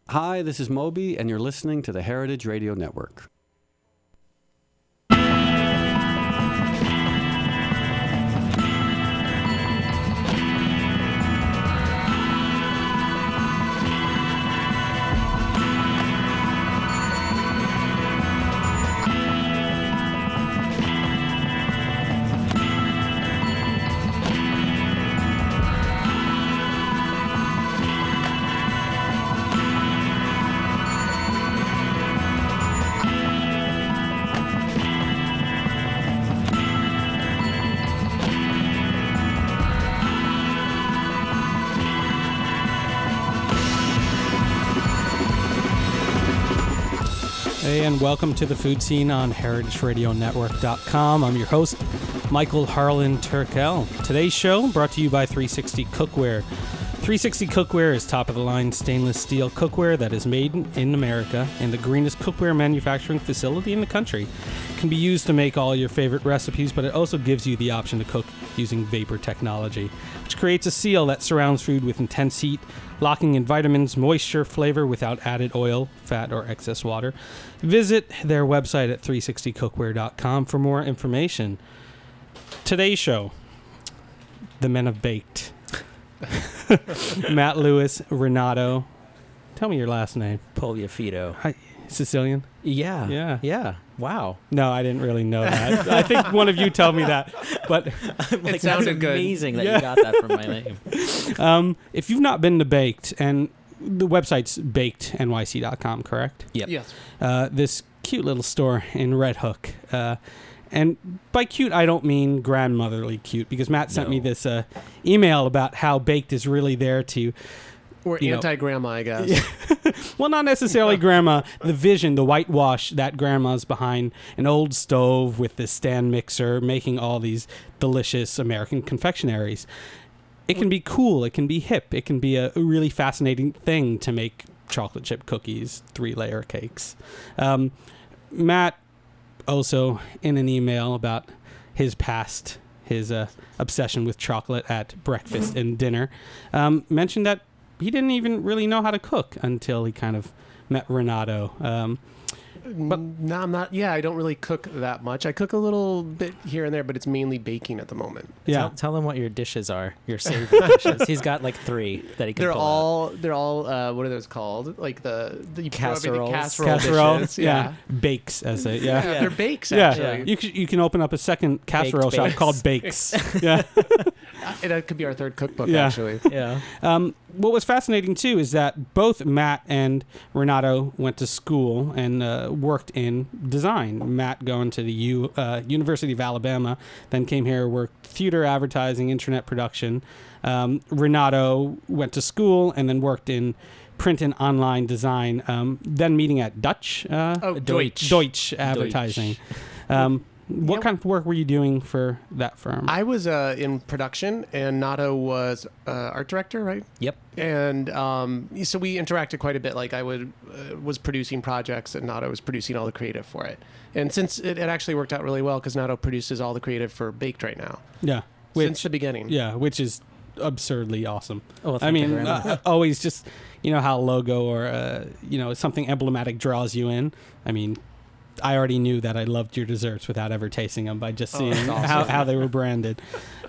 Hi, this is Moby, and you're listening to the Heritage Radio Network. Hey, and welcome to the food scene on heritageradionetwork.com. I'm your host, Michael Harlan Turkel. Today's show brought to you by 360 Cookware. 360 Cookware is top-of-the-line stainless steel cookware that is made in America in the greenest cookware manufacturing facility in the country. It can be used to make all your favorite recipes, but it also gives you the option to cook using vapor technology, which creates a seal that surrounds food with intense heat, locking in vitamins, moisture, flavor without added oil, fat, or excess water. Visit their website at 360cookware.com for more information. Today's show, the men have baked. Matt Lewis, Renato. Tell me your last name. Poliafito. Hi, Sicilian? Yeah. Wow. No, I didn't really know that. I think one of you told me that, but It sounded good. Amazing that you got that from my name. If you've not been to Baked, and the website's bakednyc.com, correct? Yep. Yes. This cute little store in Red Hook. And by cute, I don't mean grandmotherly cute, because Matt sent me this email about how Baked is really there to... Or anti-grandma, I guess. Well, not necessarily grandma. The vision, the whitewash that grandma's behind an old stove with this stand mixer making all these delicious American confectionaries. It can be cool. It can be hip. It can be a really fascinating thing to make chocolate chip cookies, 3-layer cakes. Matt also, in an email about his past, his obsession with chocolate at breakfast and dinner, mentioned that he didn't even really know how to cook until he kind of met Renato. But no, I'm not. Yeah, I don't really cook that much. I cook a little bit here and there, but it's mainly baking at the moment. Yeah. Tell him what your dishes are. Your savory dishes. He's got like 3 that he can They're pull all. They're all. What are those called? Like the you throw everything- Casseroles. Casserole, dishes. yeah. Bakes, as they, Yeah, yeah. they're bakes Yeah, actually. you can open up a second casserole shop Bakes. called Bakes. Yeah. That could be our third cookbook, Yeah. actually. Yeah. What was fascinating too is that both Matt and Renato went to school and worked in design. Matt going to the University of Alabama, then came here, worked theater, advertising, internet production. Renato went to school and then worked in print and online design. Then meeting at Deutsch advertising. What kind of work were you doing for that firm? I was in production, and Nato was art director, right? Yep. And so we interacted quite a bit. Like I was producing projects, and Nato was producing all the creative for it. And since it actually worked out really well, because Nato produces all the creative for Baked right now. Yeah. Since the beginning. Yeah, which is absurdly awesome. Oh, well, I thank you mean, very much. always just, how a logo or, something emblematic draws you in. I mean, I already knew that I loved your desserts without ever tasting them by just seeing that's awesome. how they were branded.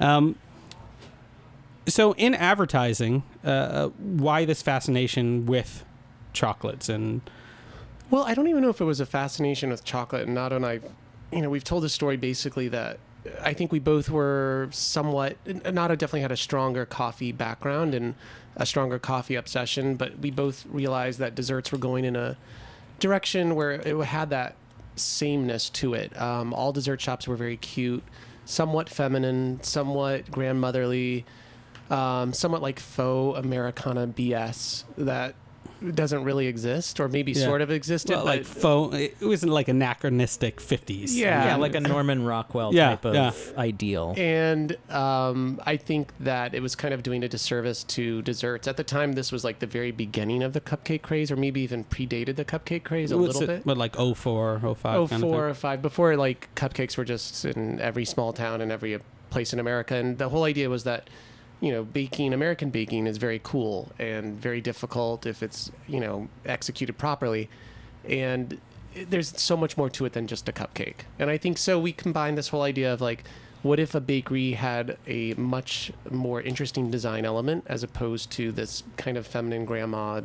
So in advertising, why this fascination with chocolates and... Well, I don't even know if it was a fascination with chocolate. And Nato and I, we've told the story basically that I think we both were somewhat... Nato definitely had a stronger coffee background and a stronger coffee obsession, but we both realized that desserts were going in a direction where it had that sameness to it. All dessert shops were very cute, somewhat feminine, somewhat grandmotherly, somewhat like faux Americana BS that doesn't really exist, or maybe sort of existed. Well, like faux, it wasn't like anachronistic 50s. Yeah, like a Norman Rockwell Yeah, type of ideal. And I think that it was kind of doing a disservice to desserts. At the time, this was like the very beginning of the cupcake craze, or maybe even predated the cupcake craze a little bit. But like 04, 05 kind of 04 or 05, before like cupcakes were just in every small town and every place in America. And the whole idea was that baking, American baking is very cool and very difficult if it's, executed properly. And there's so much more to it than just a cupcake. And I think so we combine this whole idea of like, what if a bakery had a much more interesting design element as opposed to this kind of feminine grandma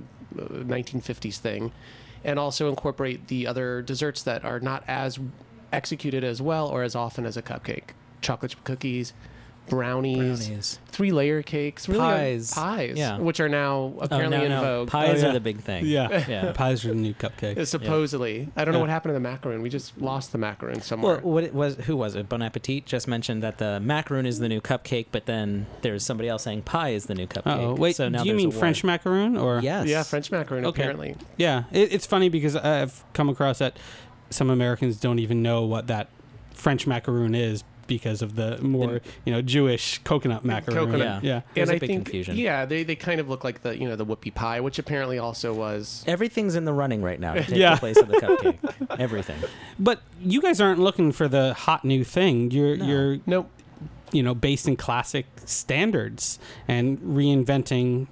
1950s thing, and also incorporate the other desserts that are not as executed as well or as often as a cupcake. Chocolate chip cookies, brownies, 3-layer cakes, really pies, Yeah. which are now apparently in vogue. Pies yeah. are the big thing. Yeah. Pies are the new cupcake. Supposedly. I don't know Yeah. what happened to the macaroon. We just lost the macaroon somewhere. Well, who was it? Bon Appetit just mentioned that the macaroon is the new cupcake, but then there's somebody else saying pie is the new cupcake. Oh, wait, so now do you there's mean a war. French macaroon or? Yes. Yeah, French macaroon, Okay. apparently. Yeah, it's funny because I've come across that some Americans don't even know what that French macaroon is because of the more Jewish coconut macaroon. Coconut. Yeah. There's And a I big think, confusion. yeah, they kind of look like the the whoopie pie, which apparently also was. Everything's in the running right now to take Yeah. the place of the cupcake. Everything. But you guys aren't looking for the hot new thing. You're Nope. based in classic standards and reinventing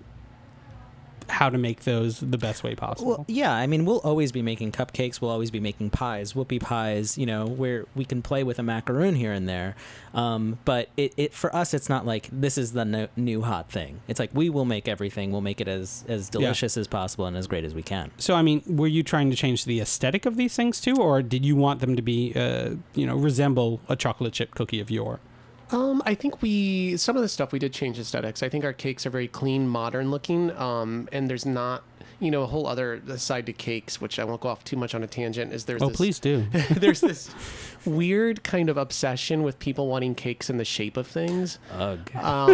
how to make those the best way possible. Well, yeah, I mean, we'll always be making cupcakes. We'll always be making pies, whoopie pies, where we can play with a macaroon here and there. But it for us, it's not like this is the new hot thing. It's like we will make everything. We'll make it as delicious as possible and as great as we can. So, I mean, were you trying to change the aesthetic of these things too, or did you want them to be, resemble a chocolate chip cookie of yore? I think some of the stuff we did change aesthetics. I think our cakes are very clean, modern looking. And there's not, a whole other side to cakes, which I won't go off too much on a tangent, is there's this, Please do. there's this weird kind of obsession with people wanting cakes in the shape of things. Ugh.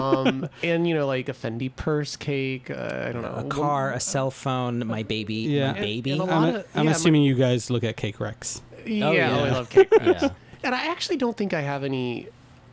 And, like a Fendi purse cake, I don't know. A car, a cell phone, my baby, Yeah. my baby. And a lot I'm yeah, assuming you guys look at Cake Rex. Yeah, yeah. I love cake wraps. Yeah. And I actually don't think I have any.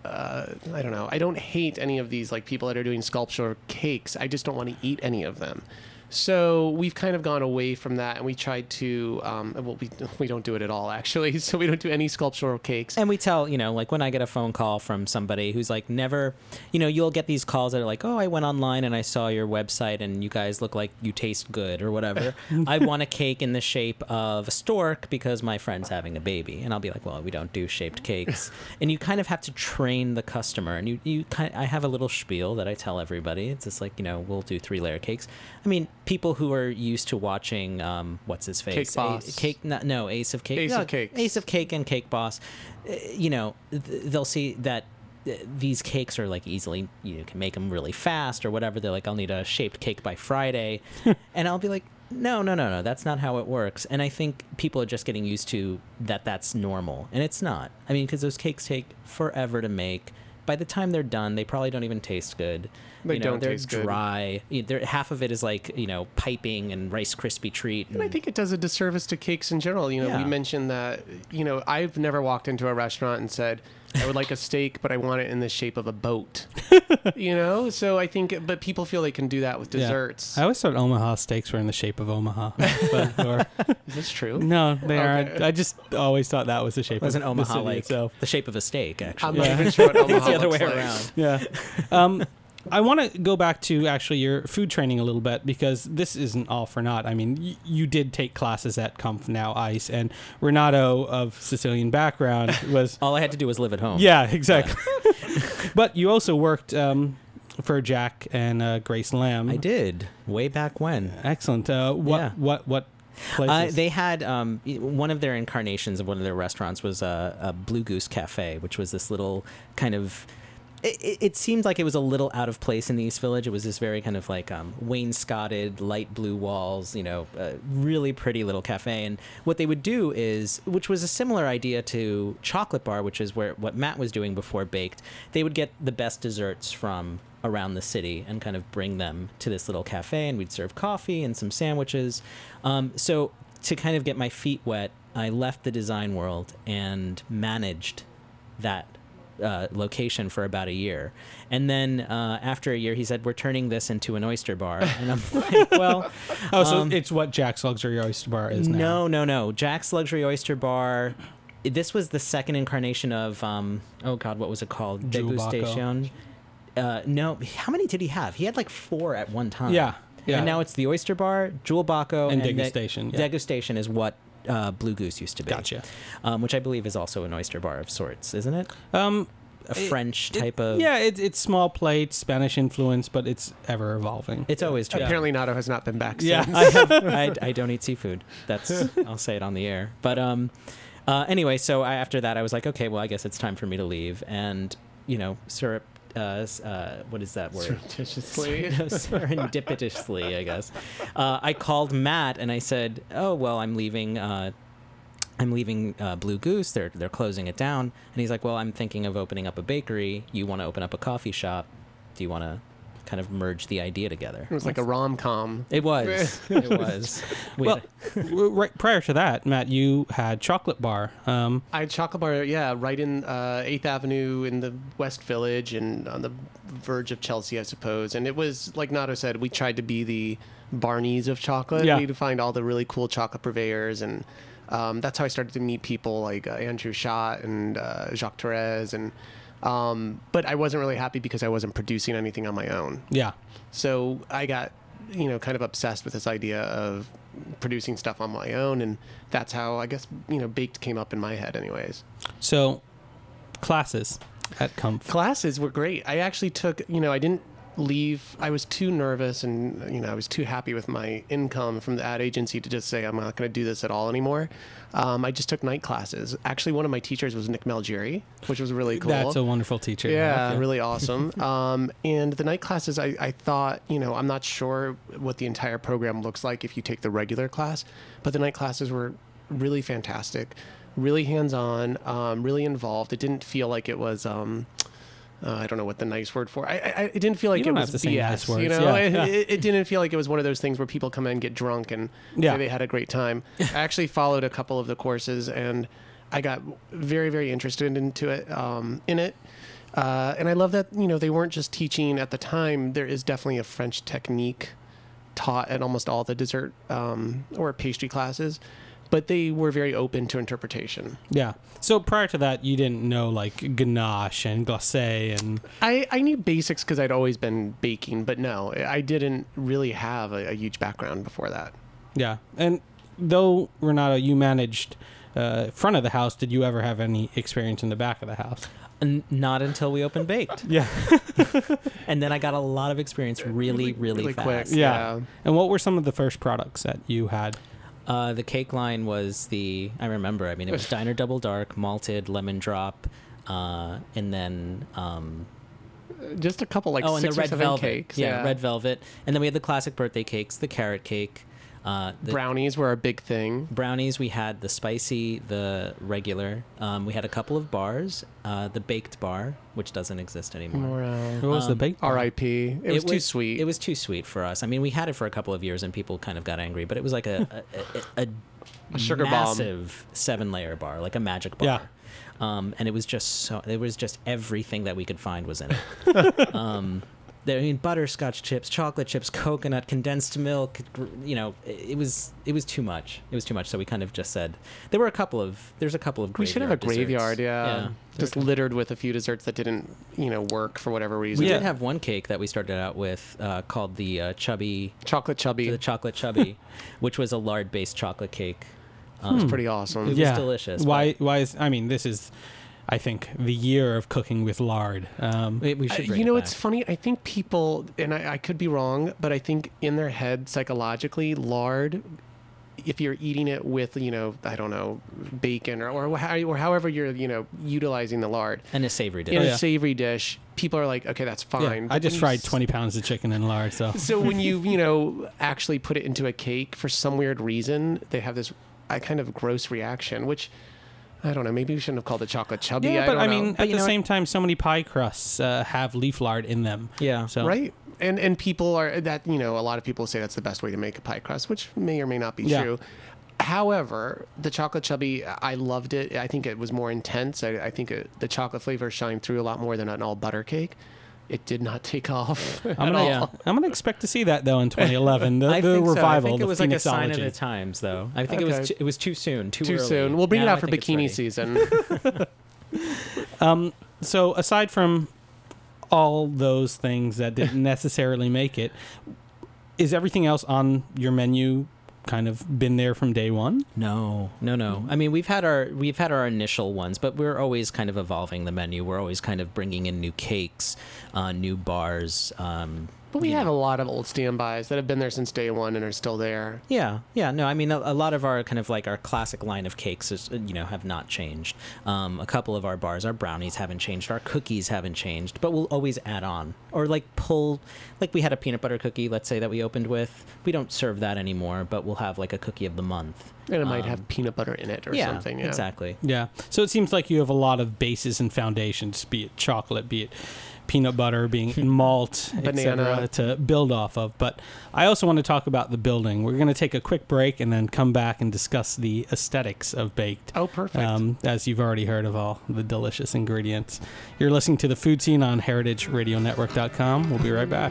I don't know. I don't hate any of these like people that are doing sculpture cakes. I just don't want to eat any of them. So we've kind of gone away from that, and we tried to. We don't do it at all actually. So we don't do any sculptural cakes. And we tell, like when I get a phone call from somebody who's like never, you'll get these calls that are like, oh, I went online and I saw your website and you guys look like you taste good or whatever. I want a cake in the shape of a stork because my friend's having a baby. And I'll be like, well, we don't do shaped cakes. And you kind of have to train the customer. And I have a little spiel that I tell everybody. It's just like, we'll do 3-layer cakes. I mean, people who are used to watching what's his face, Cake Boss. Ace of Cake, Ace of Cakes. Ace of Cake and Cake Boss, they'll see that these cakes are like easily, you can make them really fast or whatever. They're like, I'll need a shaped cake by Friday. And I'll be like, no, that's not how it works. And I think people are just getting used to that's normal, and it's not. I mean, because those cakes take forever to make. By the time they're done, they probably don't even taste good. They don't they're taste good. dry. Half of it is like, piping and Rice Krispie treat. And I think it does a disservice to cakes in general. We Yeah. mentioned that, I've never walked into a restaurant and said, I would like a steak, but I want it in the shape of a boat. So I think, but people feel they can do that with desserts. I always thought Omaha steaks were in the shape of Omaha. Is this true? No, they Okay. aren't. I just always thought that was the shape Wasn't of Omaha the city like itself. the shape of a steak, actually? I'm not even sure what Omaha It's the other way looks like. around. Yeah. I want to go back to actually your food training a little bit because this isn't all for naught. I mean, you did take classes at Comf Now Ice, and Renato of Sicilian background was. All I had to do was live at home. Yeah, exactly. But you also worked for Jack and Grace Lamb. I did, way back when. Excellent. Yeah. What places? They had one of their incarnations of one of their restaurants was a Blue Goose Cafe, which was this little kind of. It seemed like it was a little out of place in the East Village. It was this very kind of like wainscoted, light blue walls, really pretty little cafe. And what they would do is, which was a similar idea to Chocolate Bar, which is what Matt was doing before Baked, they would get the best desserts from around the city and kind of bring them to this little cafe, and we'd serve coffee and some sandwiches. So to kind of get my feet wet, I left the design world and managed that location for about a year. And then after a year, he said, we're turning this into an oyster bar. And I'm like, well... so it's what Jack's Luxury Oyster Bar is now. No. Jack's Luxury Oyster Bar... This was the second incarnation of... what was it called? Jewel Baco. Degustation. No, how many did he have? He had like 4 at one time. Yeah. And now it's the Oyster Bar, Jewel Baco, And the- Degustation, yeah. Degustation is what Blue Goose used to be. Gotcha. Which I believe is also an oyster bar of sorts, isn't it? A French type of. Yeah, it's small plates, Spanish influence, but it's ever evolving. It's always changing. Apparently, Nato has not been back Yeah. since. I don't eat seafood. I'll say it on the air. But anyway, so after that, I was like, okay, well, I guess it's time for me to leave. And syrup. What is that word? Surreptitiously. Serendipitously, I guess. I called Matt and I said, "Oh well, I'm leaving. I'm leaving Blue Goose. They're closing it down." And he's like, "Well, I'm thinking of opening up a bakery. You want to open up a coffee shop? Do you want to kind of merge the idea together?" It was like a rom-com. It was. It was. Well, right prior to that, Matt, you had Chocolate Bar. I had Chocolate Bar, right in 8th Avenue in the West Village and on the verge of Chelsea, I suppose. And it was, like Nato said, we tried to be the Barneys of chocolate. Yeah. We had to find all the really cool chocolate purveyors. And that's how I started to meet people like Andrew Schott and Jacques Therese. And but I wasn't really happy because I wasn't producing anything on my own. Yeah. So I got, kind of obsessed with this idea of producing stuff on my own. And that's how, I guess, baked came up in my head anyways. So, classes at Comf. Classes were great. I actually took, I didn't leave. I was too nervous and, I was too happy with my income from the ad agency to just say, I'm not going to do this at all anymore. I just took night classes. Actually, one of my teachers was Nick Malgeri, which was really cool. That's a wonderful teacher. Yeah, really awesome. And the night classes, I thought, I'm not sure what the entire program looks like if you take the regular class, but the night classes were really fantastic, really hands-on, really involved. It didn't feel like it was, I don't know what the nice word for. It didn't feel like You don't it have was to say BS. nice words. Yeah. It didn't feel like it was one of those things where people come in, get drunk, and say they had a great time. I actually followed a couple of the courses, and I got very, very interested into it. And I love that they weren't just teaching at the time. There is definitely a French technique taught at almost all the dessert or pastry classes. But they were very open to interpretation. Yeah. So prior to that, you didn't know like ganache and glacé and... I knew basics because I'd always been baking, but no, I didn't really have a huge background before that. Yeah. And though, Renato, you managed front of the house, did you ever have any experience in the back of the house? Not until we opened Baked. Yeah. And then I got a lot of experience really fast. quick. Yeah. And what were some of the first products that you had? The cake line was I remember, it was Diner Double Dark, malted, lemon drop, and then... just a couple, like and 6 the or red 7 velvet. cakes. Yeah, red velvet. And then we had the classic birthday cakes, the carrot cake. The Brownies were a big thing. brownies, we had the spicy, the regular. We had a couple of bars, the baked bar, which doesn't exist anymore. What was the bake? R.I.P. It was too sweet. It was too sweet for us. We had it for a couple of years and people kind of got angry, but it was like a sugar bomb. massive 7-layer bar, like a magic bar. Yeah. And it was just everything that we could find was in it. Butterscotch chips, chocolate chips, coconut, condensed milk. It was too much. It was too much. So we kind of just said there's a couple of graveyard We should have a desserts. graveyard, yeah. Just littered with a few desserts that didn't, work for whatever reason. We did have one cake that we started out with called the Chocolate Chubby. the chocolate chubby, which was a lard-based chocolate cake. It was pretty awesome. It was delicious. Why is... this is... I think the year of cooking with lard. We should bring it it's back. funny. I think people, and I could be wrong, but I think in their head psychologically, lard, if you're eating it with, I don't know, bacon or however you're, utilizing the lard And a savory dish. in a savory dish, people are like, okay, that's fine. I But just when fried 20 pounds of chicken in lard, so... So when you, actually put it into a cake, for some weird reason, they have this kind of gross reaction, which... I don't know. Maybe we shouldn't have called it chocolate chubby. Yeah, but I don't know. at the same time, so many pie crusts have leaf lard in them. Yeah. So Right. And people are that, a lot of people say that's the best way to make a pie crust, which may or may not be true. However, the chocolate chubby, I loved it. I think it was more intense. I think the chocolate flavor shined through a lot more than an all butter cake. It did not take off at all. I'm gonna expect to see that though in 2011. The I think so. revival. I think it was the like a sign of Phoenixology. the times, though. I think it was too soon, too early. soon. We'll bring it Now out I for think it's bikini ready. season. So aside from all those things that didn't necessarily make it. Is everything else on your menu kind of been there from day one? No. I mean, we've had our initial ones, but we're always kind of evolving the menu. We're always kind of bringing in new cakes, new bars. But we have a lot of old standbys that have been there since day one and are still there. Yeah. No, I mean, a lot of our kind of like our classic line of cakes is, have not changed. A couple of our bars, our brownies haven't changed. Our cookies haven't changed, but we'll always add on or like we had a peanut butter cookie, let's say, that we opened with. We don't serve that anymore, but we'll have like a cookie of the month. And it might have peanut butter in it or something. Yeah, exactly. Yeah. So it seems like you have a lot of bases and foundations, be it chocolate, be it peanut butter, being malt, etc., to build off of. But I also want to talk about the building. We're going to take a quick break and then come back and discuss the aesthetics of baked. Oh, perfect. As you've already heard of all the delicious ingredients. You're listening to The Food Scene on heritageradionetwork.com. We'll be right back.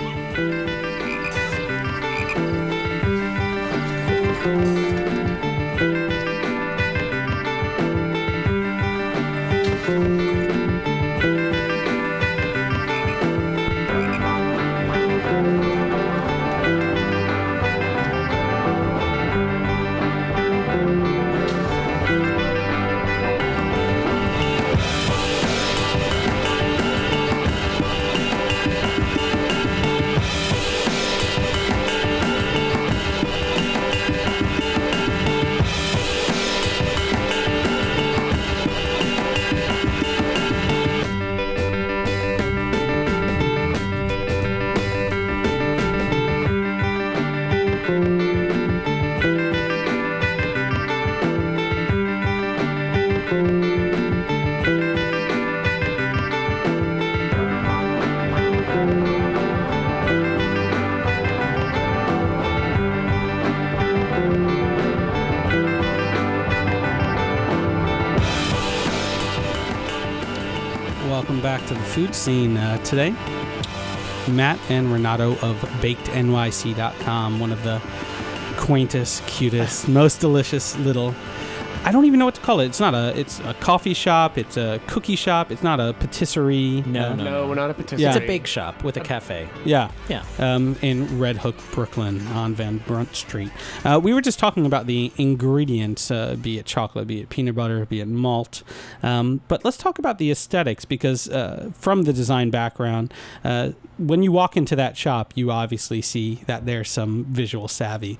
Welcome back to The Food Scene. Today, Matt and Renato of BakedNYC.com, one of the quaintest, cutest, most delicious little... I don't even know what to call it. It's a coffee shop. It's a cookie shop. It's not a patisserie. No, we're not a patisserie. Yeah. It's a bake shop with a cafe. Yeah. Yeah. In Red Hook, Brooklyn, on Van Brunt Street. We were just talking about the ingredients, be it chocolate, be it peanut butter, be it malt. But let's talk about the aesthetics, because from the design background, when you walk into that shop, you obviously see that there's some visual savvy.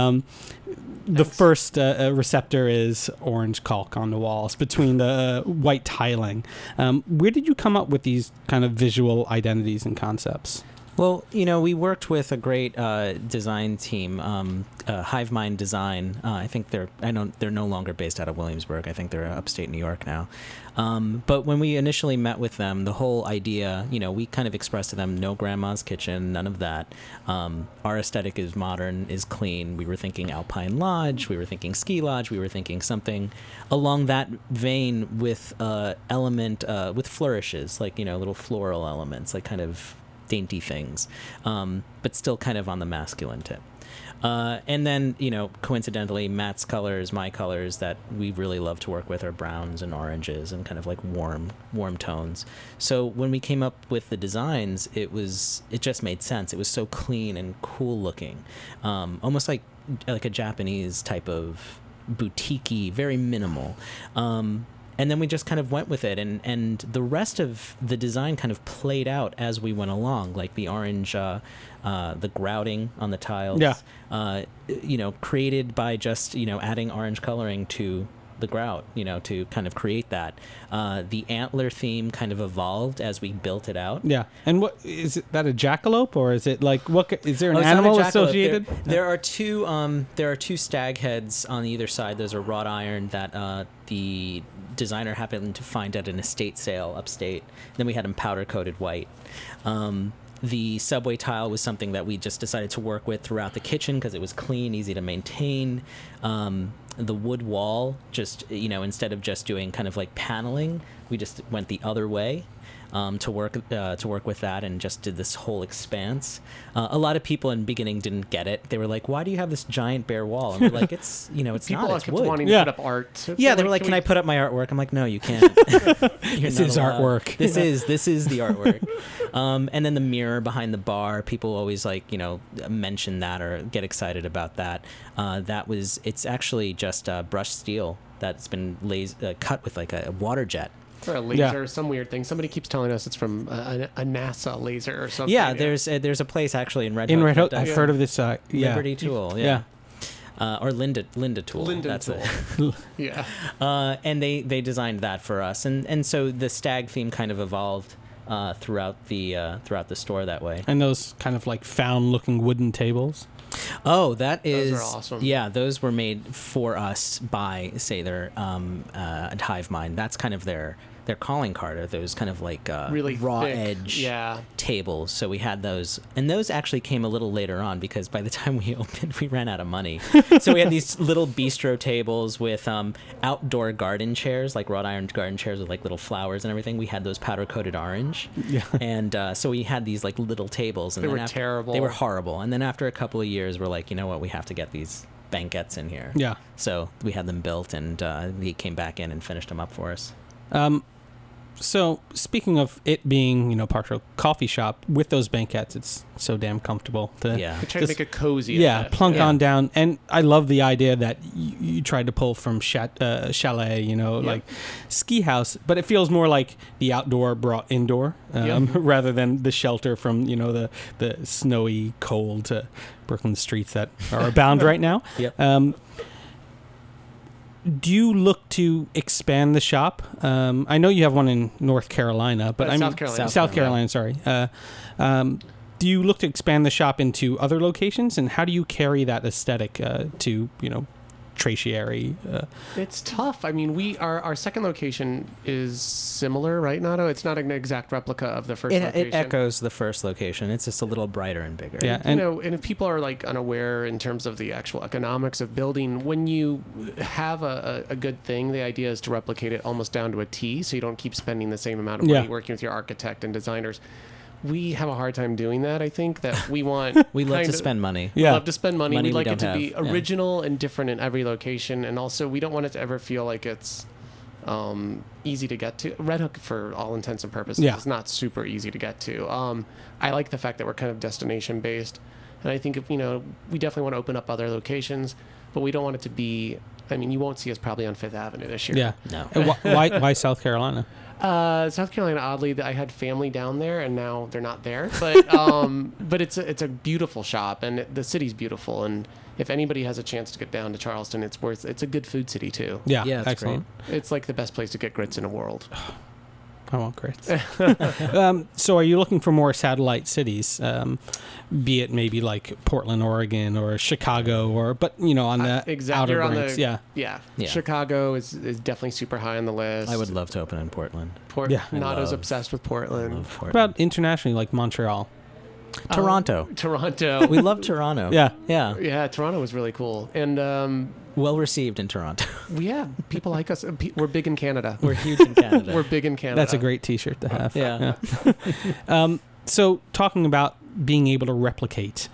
The first receptor is orange caulk on the walls between the white tiling. Where did you come up with these kind of visual identities and concepts? Well, we worked with a great design team, Hive Mind Design. I think they're no longer based out of Williamsburg. I think they're upstate New York now. But when we initially met with them, the whole idea, we kind of expressed to them, no grandma's kitchen, none of that. Our aesthetic is modern, is clean. We were thinking Alpine Lodge. We were thinking Ski Lodge. We were thinking something along that vein with with flourishes, like, little floral elements, like kind of dainty things, but still kind of on the masculine tip. And then, coincidentally, Matt's colors, my colors that we really love to work with are browns and oranges and kind of like warm tones. So when we came up with the designs, it just made sense. It was so clean and cool looking, almost like a Japanese type of boutique-y, very minimal. And then we just kind of went with it, and the rest of the design kind of played out as we went along, like the orange, the grouting on the tiles, created by just, adding orange coloring to the grout, to kind of create that. The antler theme kind of evolved as we built it out. Yeah. And what is it, that a jackalope, or is it like, is there an animal associated? There are two stag heads on either side. Those are wrought iron that the designer happened to find at an estate sale upstate. Then we had them powder coated white. The subway tile was something that we just decided to work with throughout the kitchen because it was clean, easy to maintain. The wood wall, just, instead of just doing kind of like paneling, we just went the other way. To work with that, and just did this whole expanse. A lot of people in the beginning didn't get it. They were like, "Why do you have this giant bare wall?" And we're like, "It's it's People not. It's kept wood." wanting to put up art. Yeah, they were like, "Can I put up my artwork?" I'm like, "No, you can't. This is artwork. This is the artwork." And then the mirror behind the bar, people always mention that or get excited about that. It's actually just brushed steel that's been cut with like a water jet. Or a laser, some weird thing. Somebody keeps telling us it's from a NASA laser or something. Yeah, there's a place actually in Red Hook. In Red Hook, that I've does heard of this. Liberty Tool. Yeah. Or Linda Tool. That's it. Yeah. And they designed that for us, and so the stag theme kind of evolved throughout the store that way. And those kind of like found-looking wooden tables. Oh, those are awesome. Yeah, those were made for us by Sather at Hive Mind. That's kind of their calling card, are those kind of like really raw thick, edge tables. So we had those, and those actually came a little later on because by the time we opened, we ran out of money. So we had these little bistro tables with outdoor garden chairs, like wrought iron garden chairs with like little flowers and everything. We had those powder coated orange. Yeah. And so we had these like little tables, and they were terrible. They were horrible. And then after a couple of years, we're like, you know what, we have to get these banquettes in here. Yeah. So we had them built, and he came back in and finished them up for us. So speaking of it being, partial coffee shop, with those banquettes, it's so damn comfortable to They try to make it cozy. plunk on down. And I love the idea that you tried to pull from chalet, like ski house, but it feels more like the outdoor brought indoor rather than the shelter from, the snowy, cold Brooklyn streets that are abound right now. Yep. Do you look to expand the shop? I know you have one in North Carolina, but South Carolina. Sorry. Do you look to expand the shop into other locations, and how do you carry that aesthetic to tertiary? It's tough. I mean, our second location is similar, right, Nato? It's not an exact replica of the first location. It echoes the first location. It's just a little brighter and bigger. Yeah, and if people are like unaware in terms of the actual economics of building, when you have a good thing, the idea is to replicate it almost down to a T, so you don't keep spending the same amount of money working with your architect and designers. We have a hard time doing that. I think that we want we love to spend money. We love to spend money. We like it to have. be original and different in every location, and also we don't want it to ever feel like it's easy to get to. Red Hook, for all intents and purposes, is not super easy to get to. I like the fact that we're kind of destination based, and I think we definitely want to open up other locations, but we don't want it to be. I mean, you won't see us probably on Fifth Avenue this year. Yeah, no. Why South Carolina? South Carolina, oddly, I had family down there, and now they're not there. But but it's a beautiful shop, and the city's beautiful. And if anybody has a chance to get down to Charleston, it's a good food city too. Yeah, it's excellent. Great. It's like the best place to get grits in the world. I want grits. So are you looking for more satellite cities, be it maybe like Portland, Oregon, or Chicago, but on the outer ranks? Yeah. Chicago is definitely super high on the list. I would love to open in Portland. Nato's obsessed with Portland. What about internationally, like Montreal? Toronto. We love Toronto. Yeah. Toronto was really cool, and well received in Toronto. Yeah, people like us. We're big in Canada. We're huge in Canada. We're big in Canada. That's a great T-shirt to have. Yeah. So talking about being able to replicate,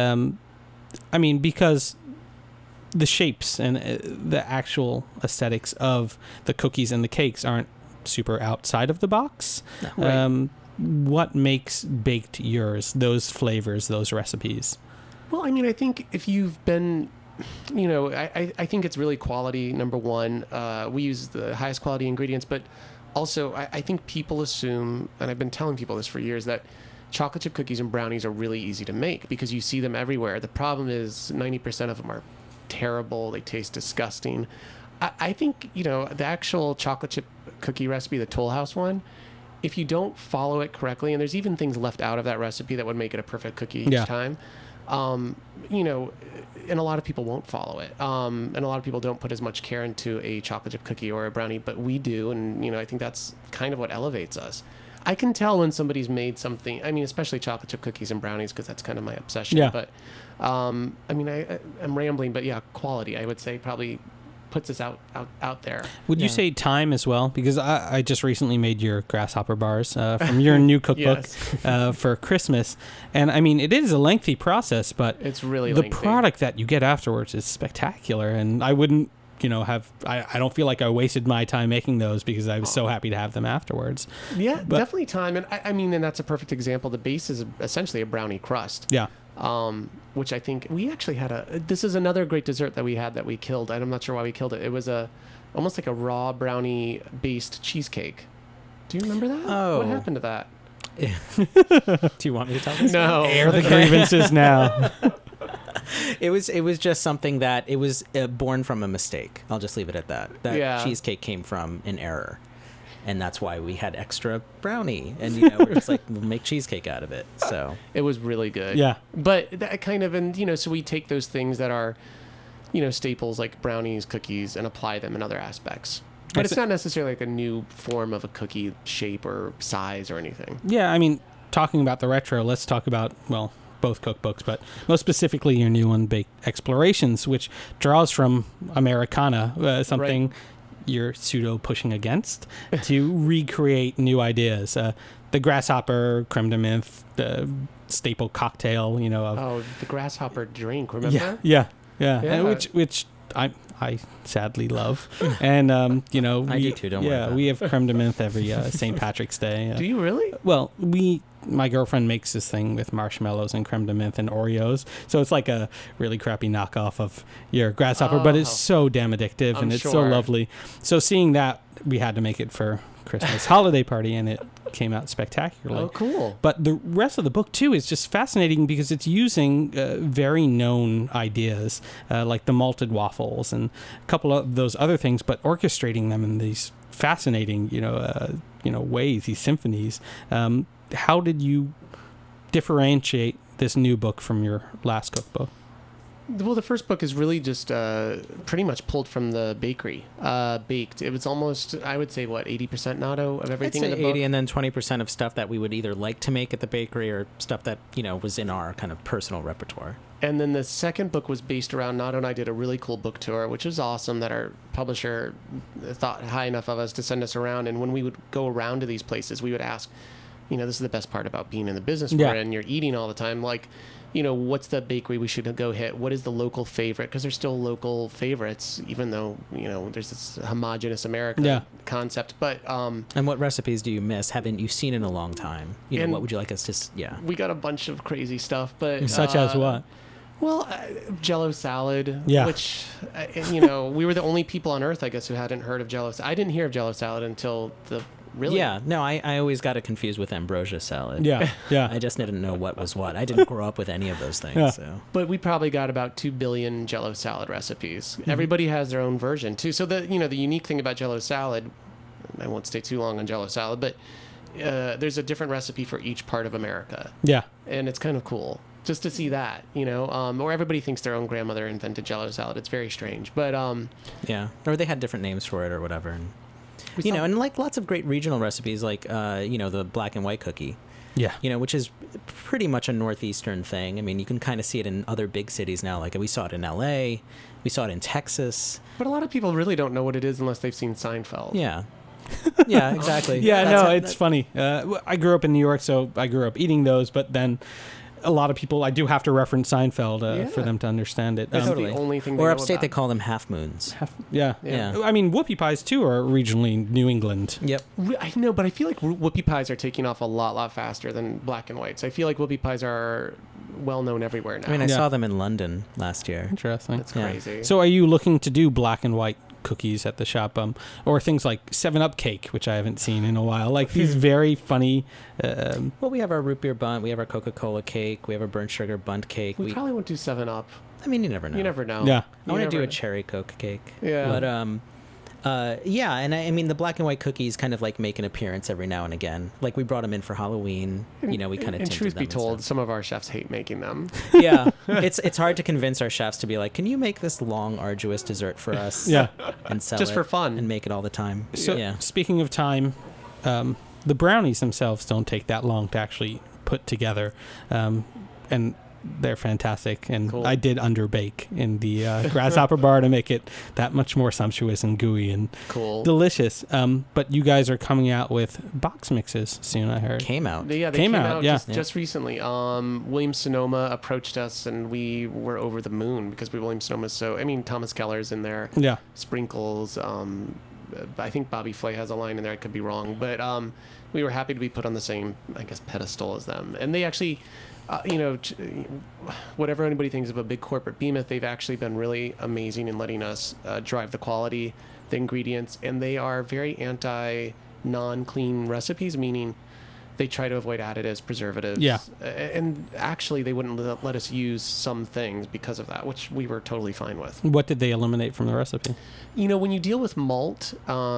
because the shapes and the actual aesthetics of the cookies and the cakes aren't super outside of the box. No, right. What makes baked yours, those flavors, those recipes? Well, I think if you've been, I think it's really quality, number one. We use the highest quality ingredients, but also I think people assume, and I've been telling people this for years, that chocolate chip cookies and brownies are really easy to make because you see them everywhere. The problem is 90% of them are terrible. They taste disgusting. I think, the actual chocolate chip cookie recipe, the Toll House one, if you don't follow it correctly, and there's even things left out of that recipe that would make it a perfect cookie each time, and a lot of people won't follow it. And a lot of people don't put as much care into a chocolate chip cookie or a brownie, but we do. And, I think that's kind of what elevates us. I can tell when somebody's made something, especially chocolate chip cookies and brownies, because that's kind of my obsession. Yeah. But, I'm rambling, but quality, I would say probably puts us out there. Would you say time as well? Because I just recently made your grasshopper bars from your new cookbook for Christmas. And I mean, it is a lengthy process, but it's really the lengthy. product that you get afterwards is spectacular. And I wouldn't, I don't feel like I wasted my time making those because I was so happy to have them afterwards. Yeah, definitely time. And I mean, and that's a perfect example. The base is essentially a brownie crust. Yeah. Which I think we actually had this is another great dessert that we had that we killed. I'm not sure why we killed it. It was almost like a raw brownie based cheesecake. Do you remember that? Oh. What happened to that? Do you want me to tell this? No. Air the grievances now. It was just something that it was born from a mistake. I'll just leave it at that. That cheesecake came from an error. And that's why we had extra brownie. And, we're just like, we'll make cheesecake out of it. So it was really good. Yeah. But that kind of, and, so we take those things that are, staples like brownies, cookies, and apply them in other aspects. But it's not necessarily like a new form of a cookie shape or size or anything. Yeah, I mean, talking about the retro, let's talk about, both cookbooks, but most specifically your new one, Baked Explorations, which draws from Americana, something... Right. You're pseudo pushing against to recreate new ideas. The grasshopper creme de menthe, the staple cocktail, of the grasshopper drink. Remember? Yeah. Which I sadly love, and I do too. Don't worry. Yeah, we have creme de menthe every St. Patrick's Day. Do you really? Well, my girlfriend makes this thing with marshmallows and creme de menthe and Oreos, so it's like a really crappy knockoff of your grasshopper, but it's so damn addictive and it's so lovely. So seeing that, we had to make it for Christmas holiday party, and it came out spectacularly. Oh, cool. But the rest of the book too is just fascinating because it's using very known ideas like the malted waffles and a couple of those other things, but orchestrating them in these fascinating ways, these symphonies. How did you differentiate this new book from your last cookbook? Well, the first book is really just pretty much pulled from the bakery. Baked. It was almost, I would say, 80% natto of everything in the book? 80, and then 20% of stuff that we would either like to make at the bakery or stuff that, was in our kind of personal repertoire. And then the second book was based around, Natto and I did a really cool book tour, which was awesome that our publisher thought high enough of us to send us around. And when we would go around to these places, we would ask, this is the best part about being in the business we're in. You're eating all the time. Like, what's the bakery we should go hit? What is the local favorite? Because there's still local favorites, even though, there's this homogenous America concept. But and what recipes do you miss? Haven't you seen in a long time? What would you like us to... We got a bunch of crazy stuff, but... Such as what? Well, Jell-O salad, which, we were the only people on Earth, I guess, who hadn't heard of Jell-O salad. I didn't hear of Jell-O salad until the... Really? Yeah, no, I always got it confused with ambrosia salad. Yeah. I just didn't know what was what. I didn't grow up with any of those things. Yeah. So. But we probably got about 2 billion Jell-O salad recipes. Mm-hmm. Everybody has their own version too. So the unique thing about Jell-O salad, I won't stay too long on Jell-O salad, but there's a different recipe for each part of America. Yeah. And it's kind of cool just to see that, or everybody thinks their own grandmother invented Jell-O salad. It's very strange, but or they had different names for it or whatever. And, and like lots of great regional recipes, like the black and white cookie. Yeah. Which is pretty much a northeastern thing. I mean, you can kind of see it in other big cities now. Like we saw it in LA, we saw it in Texas. But a lot of people really don't know what it is unless they've seen Seinfeld. Yeah. Yeah, exactly. It's funny. I grew up in New York, so I grew up eating those, but then a lot of people, I do have to reference Seinfeld for them to understand it. That's the only thing or upstate they call them half moons. Yeah. I mean, whoopie pies too are regionally New England. Yep. I know, but I feel like whoopie pies are taking off a lot faster than black and whites. I feel like whoopie pies are well known everywhere now. I mean, I saw them in London last year. Interesting. That's crazy. So are you looking to do black and white cookies at the shop, or things like 7-Up cake, which I haven't seen in a while, like these very funny well, we have our root beer bunt, we have our Coca-Cola cake, we have our burnt sugar bunt cake. We probably won't do 7-Up. I mean, you never know. Yeah. I want to do a cherry Coke cake. Yeah. But and I mean the black and white cookies kind of like make an appearance every now and again. Like we brought them in for Halloween. We kind of tinted them. And truth be told, some of our chefs hate making them. Yeah, it's hard to convince our chefs to be like, can you make this long, arduous dessert for us? And sell just it for fun and make it all the time. So speaking of time, the brownies themselves don't take that long to actually put together, and they're fantastic. And Cool. I did underbake in the grasshopper bar to make it that much more sumptuous and gooey and Cool. delicious. But you guys are coming out with box mixes soon, I heard. Came out. They Came out, yeah. just recently. Williams-Sonoma approached us, and we were over the moon because Williams-Sonoma is so... I mean, Thomas Keller's in there. Yeah. Sprinkles. I think Bobby Flay has a line in there. I could be wrong. But we were happy to be put on the same, I guess, pedestal as them. And they actually... whatever anybody thinks of a big corporate behemoth, they've actually been really amazing in letting us drive the quality, the ingredients, and they are very non-clean recipes, meaning they try to avoid additives, preservatives. Yeah. And actually, they wouldn't let us use some things because of that, which we were totally fine with. What did they eliminate from the recipe? When you deal with malt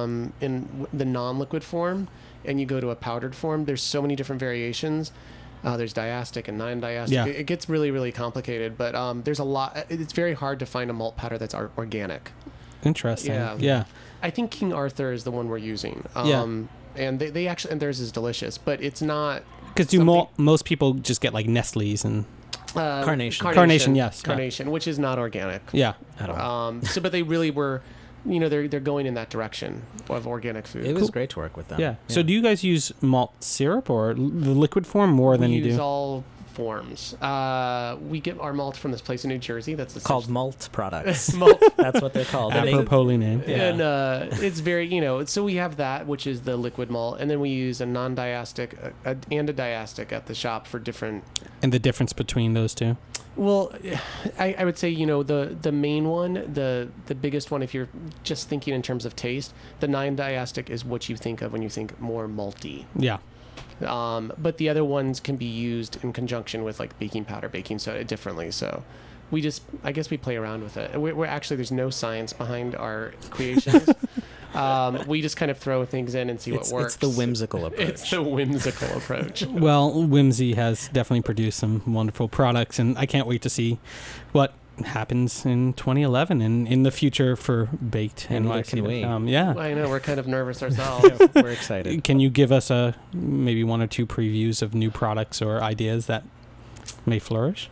in the non-liquid form and you go to a powdered form, there's so many different variations. There's diastic and non-diastic. Yeah. It gets really, really complicated, but there's a lot. It's very hard to find a malt powder that's organic. Interesting. Yeah. Yeah. I think King Arthur is the one we're using. Yeah. And they actually, and theirs is delicious, but it's not. Because most people just get like Nestle's and Carnation. Carnation, yes. Carnation, which is not organic. Yeah. At all. But they really were, they're going in that direction of organic food. It was great to work with them. Yeah. So do you guys use malt syrup or the liquid form more than we you use do? all forms. We get our malt from this place in New Jersey. That's Called Malt Products. Malt. That's what they're called. And they- Apropos name. Yeah. And it's very, so we have that, which is the liquid malt, and then we use a non-diastic and a diastic at the shop for different. And the difference between those two? Well, I would say, the main one, the biggest one, if you're just thinking in terms of taste, the non-diastic is what you think of when you think more malty. Yeah. But the other ones can be used in conjunction with like baking powder, baking soda differently. So I guess we play around with it. We're actually, there's no science behind our creations. We just kind of throw things in and see what works. It's the whimsical approach. It's the whimsical approach. Well, Whimsy has definitely produced some wonderful products, and I can't wait to see what happens in 2011 and in the future for Baked And NYC. neither can we. Yeah. I know, we're kind of nervous ourselves. We're excited. Can you give us maybe one or two previews of new products or ideas that may flourish?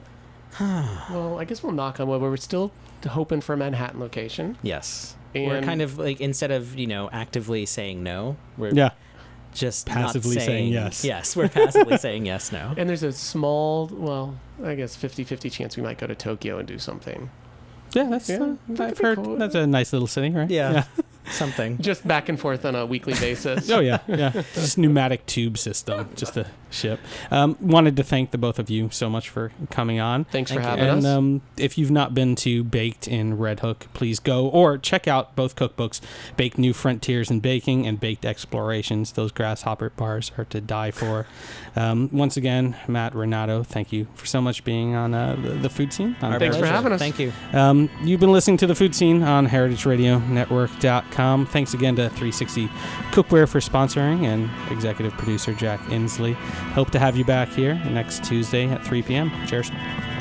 Well, I guess we'll knock on wood. We're still hoping for a Manhattan location. Yes. And We're kind of like, instead of, actively saying no, we're Yeah. just Passively not saying yes. Yes, we're passively saying yes, no. And there's a small, I guess 50-50 chance we might go to Tokyo and do something. Yeah, that's Yeah, that I've could be heard cool. that's a nice little city, right? Yeah. Something. Just back and forth on a weekly basis. Oh yeah, yeah. Just pneumatic tube system, just a ship. Wanted to thank the both of you so much for coming on. Thanks for Thank you. having us. And if you've not been to Baked in Red Hook, please go or check out both cookbooks, Baked New Frontiers in Baking and Baked Explorations. Those grasshopper bars are to die for. Once again, Matt, Renato, thank you for so much being on the food scene. Our Thanks for pleasure. having us. Thank you. You've been listening to The Food Scene on heritageradionetwork.com. Thanks again to 360 Cookware for sponsoring and executive producer Jack Inslee. Hope to have you back here next Tuesday at 3 p.m. Cheers.